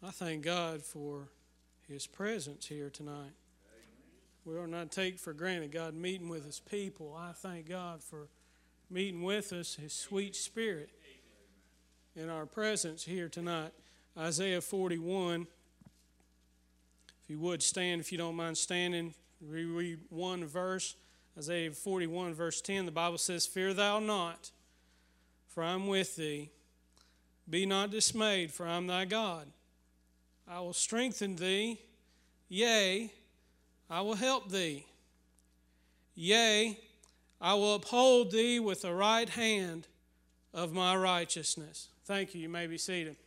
I thank God for His presence here tonight. We ought not take for granted God meeting with His people. I thank God for meeting with us, His sweet Spirit in our presence here tonight. Isaiah 41. If you would stand, if you don't mind standing, read one verse. Isaiah 41, verse 10, the Bible says, "Fear thou not, for I am with thee. Be not dismayed, for I am thy God. I will strengthen thee, yea, I will help thee. Yea, I will uphold thee with the right hand of my righteousness." Thank you. You may be seated.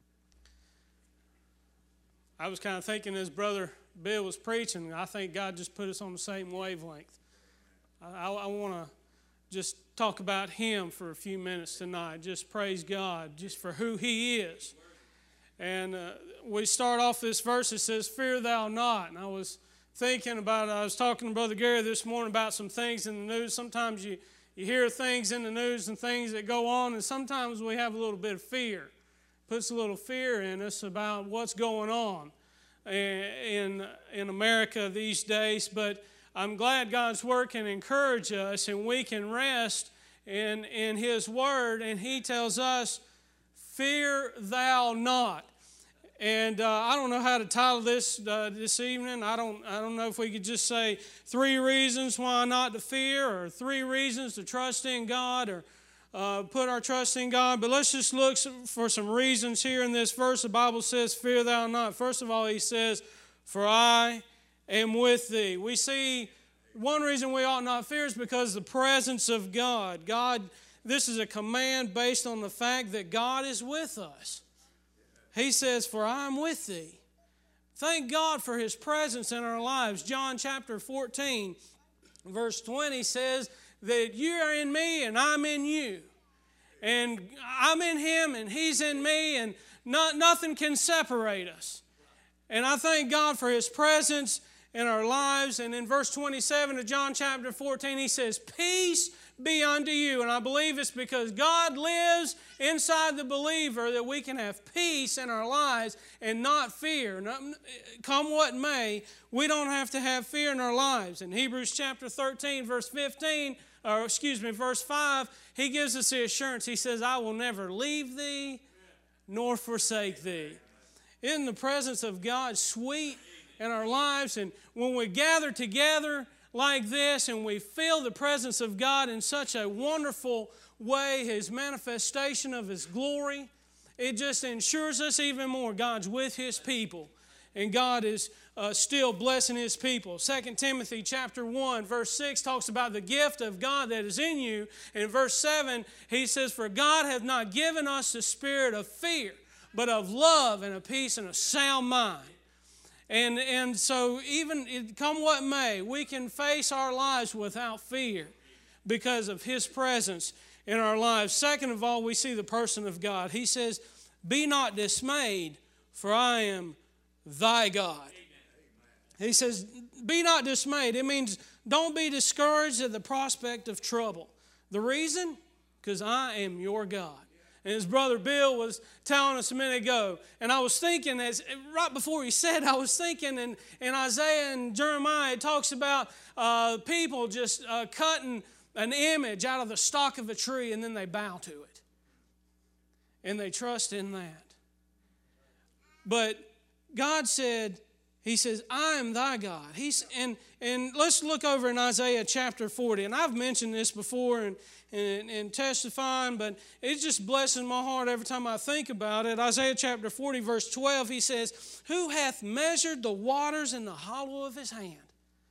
I was kind of thinking as Brother Bill was preaching, I think God just put us on the same wavelength. I want to just talk about Him for a few minutes tonight. Just praise God just for who He is. And we start off this verse, it says, "Fear thou not." And I was thinking about, I was talking to Brother Gary this morning about some things in the news. Sometimes you hear things in the news and things that go on, and sometimes we have a little bit of fear. Puts a little fear in us about what's going on in America these days. But I'm glad God's Word can encourage us, and we can rest in His Word. And He tells us, "Fear thou not." And I don't know how to title this this evening. I don't know if we could just say 3 reasons why not to fear, or 3 reasons to trust in God, or put our trust in God. But let's just look for some reasons here in this verse. The Bible says, "Fear thou not." First of all, He says, "For I am with thee." We see one reason we ought not fear is because of the presence of God. This is a command based on the fact that God is with us. He says, "For I am with thee." Thank God for His presence in our lives. John chapter 14, verse 20 says that you are in me and I'm in you. And I'm in Him and He's in me, and nothing can separate us. And I thank God for His presence in our lives. And in verse 27 of John chapter 14, He says, "Peace be unto you." And I believe it's because God lives inside the believer that we can have peace in our lives and not fear. Come what may, we don't have to have fear in our lives. In Hebrews chapter 13, verse 5, He gives us the assurance. He says, "I will never leave thee nor forsake thee." Isn't the presence of God sweet in our lives? And when we gather together like this and we feel the presence of God in such a wonderful way, His manifestation of His glory, it just ensures us even more God's with His people. And God is still blessing His people. 2 Timothy chapter 1, verse 6 talks about the gift of God that is in you. In verse 7, he says, "For God hath not given us the spirit of fear, but of love and of peace and a sound mind." And so even come what may, we can face our lives without fear because of His presence in our lives. Second of all, we see the person of God. He says, "Be not dismayed, for I am thy God." He says, be not dismayed. It means don't be discouraged at the prospect of trouble. The reason? Because I am your God. And as Brother Bill was telling us a minute ago, and I was thinking, right before he said, I was thinking in Isaiah and Jeremiah, it talks about people just cutting an image out of the stalk of a tree, and then they bow to it. And they trust in that. But God said, He says, "I am thy God." And let's look over in Isaiah chapter 40. And I've mentioned this before and testifying, but it just blesses my heart every time I think about it. Isaiah chapter 40, verse 12, He says, "Who hath measured the waters in the hollow of His hand?"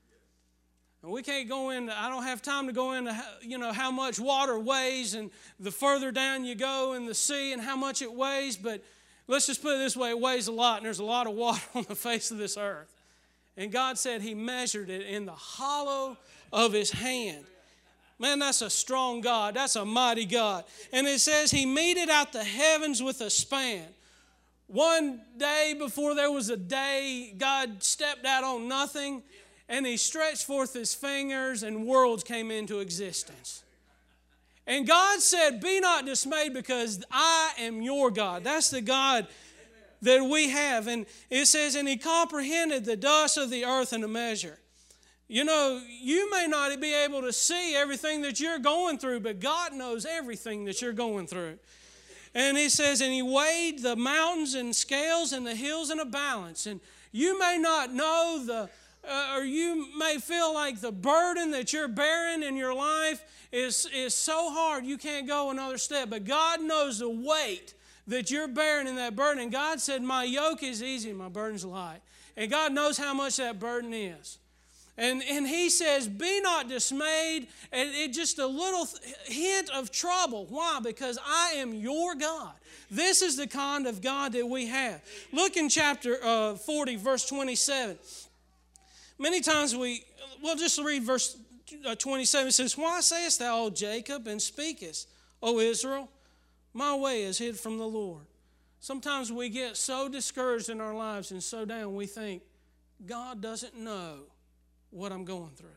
And we can't go into, I don't have time to go into, how much water weighs, and the further down you go in the sea and how much it weighs, but let's just put it this way, it weighs a lot, and there's a lot of water on the face of this earth. And God said He measured it in the hollow of His hand. Man, that's a strong God. That's a mighty God. And it says He meted out the heavens with a span. One day before there was a day, God stepped out on nothing, and He stretched forth His fingers, and worlds came into existence. And God said, "Be not dismayed, because I am your God." That's the God that we have. And it says, and he comprehended the dust of the earth in a measure. You know, you may not be able to see everything that you're going through, but God knows everything that you're going through. And he says, and he weighed the mountains in scales and the hills in a balance. And you may not know or you may feel like the burden that you're bearing in your life is so hard you can't go another step. But God knows the weight that you're bearing in that burden. And God said, my yoke is easy and my burden's light. And God knows how much that burden is. And he says, be not dismayed. And it's just a little hint of trouble. Why? Because I am your God. This is the kind of God that we have. Look in chapter 40, verse 27. Many times we'll just read verse 27. It says, why sayest thou, O Jacob, and speakest, O Israel? My way is hid from the Lord. Sometimes we get so discouraged in our lives and so down, we think, God doesn't know what I'm going through.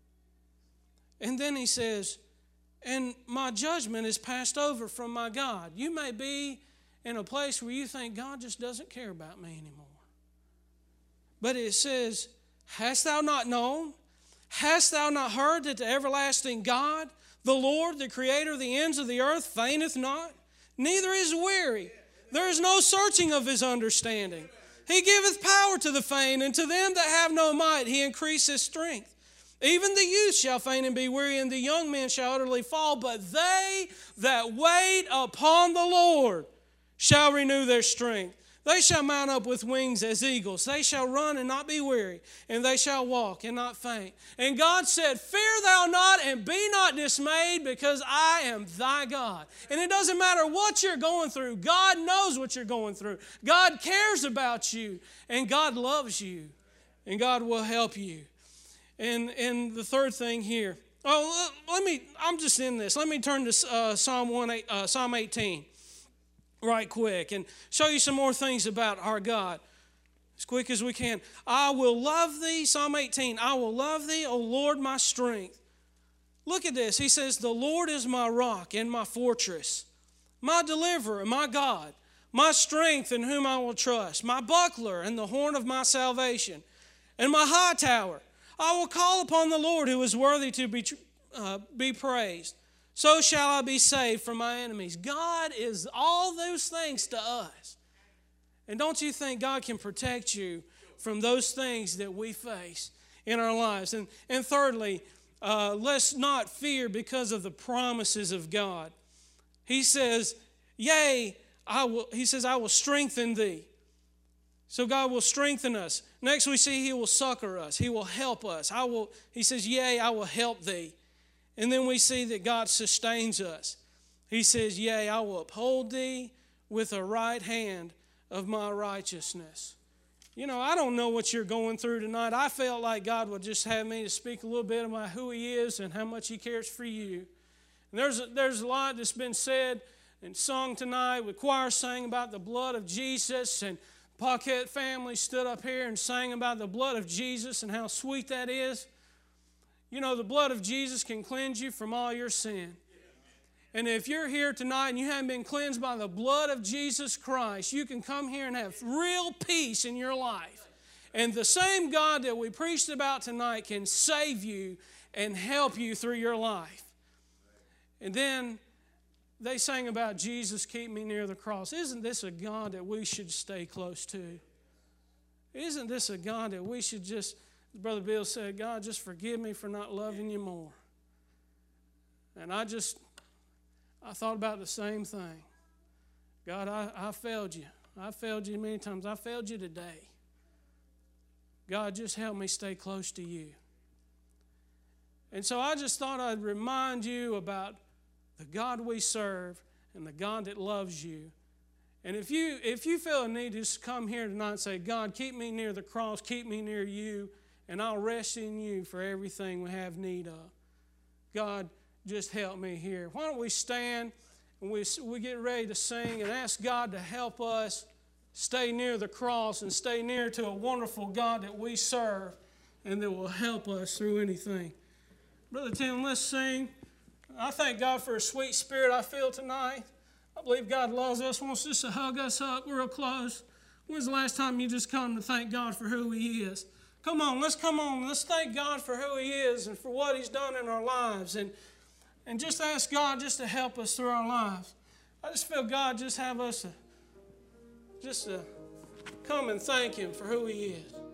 And then he says, and my judgment is passed over from my God. You may be in a place where you think God just doesn't care about me anymore. But it says, hast thou not known? Hast thou not heard that the everlasting God, the Lord, the creator of the ends of the earth, fainteth not, neither is weary. There is no searching of his understanding. He giveth power to the faint, and to them that have no might he increaseth strength. Even the youth shall faint and be weary, and the young men shall utterly fall. But they that wait upon the Lord shall renew their strength. They shall mount up with wings as eagles. They shall run and not be weary, and they shall walk and not faint. And God said, fear thou not, and be not dismayed, because I am thy God. And it doesn't matter what you're going through. God knows what you're going through. God cares about you, and God loves you, and God will help you. And the third thing here, I'm just in this. Let me turn to Psalm 18. Right quick and show you some more things about our God as quick as we can. I will love thee, Psalm 18, I will love thee, O Lord, my strength. Look at this. He says, the Lord is my rock and my fortress, my deliverer, my God, my strength in whom I will trust, my buckler and the horn of my salvation, and my high tower. I will call upon the Lord who is worthy to be praised. So shall I be saved from my enemies. God is all those things to us. And don't you think God can protect you from those things that we face in our lives? And thirdly, let's not fear because of the promises of God. He says, yea, I will strengthen thee. So God will strengthen us. Next we see he will succor us. He will help us. He says, yea, I will help thee. And then we see that God sustains us. He says, yea, I will uphold thee with the right hand of my righteousness. You know, I don't know what you're going through tonight. I felt like God would just have me to speak a little bit about who he is and how much he cares for you. And there's a lot that's been said and sung tonight. The choir sang about the blood of Jesus, and Paquette family stood up here and sang about the blood of Jesus and how sweet that is. You know, the blood of Jesus can cleanse you from all your sin. And if you're here tonight and you haven't been cleansed by the blood of Jesus Christ, you can come here and have real peace in your life. And the same God that we preached about tonight can save you and help you through your life. And then they sang about Jesus, keep me near the cross. Isn't this a God that we should stay close to? Isn't this a God that we should just... Brother Bill said, God, just forgive me for not loving you more. And I thought about the same thing. God, I failed you. I failed you many times. I failed you today. God, just help me stay close to you. And so I just thought I'd remind you about the God we serve and the God that loves you. And if you feel a need to just come here tonight and say, God, keep me near the cross, keep me near you, and I'll rest in you for everything we have need of. God, just help me here. Why don't we stand and we get ready to sing and ask God to help us stay near the cross and stay near to a wonderful God that we serve and that will help us through anything. Brother Tim, let's sing. I thank God for a sweet spirit I feel tonight. I believe God loves us, wants us to hug us up real close. When's the last time you just come to thank God for who He is? Come on. Let's thank God for who He is and for what He's done in our lives. And just ask God just to help us through our lives. I just feel God just have us just to come and thank Him for who He is.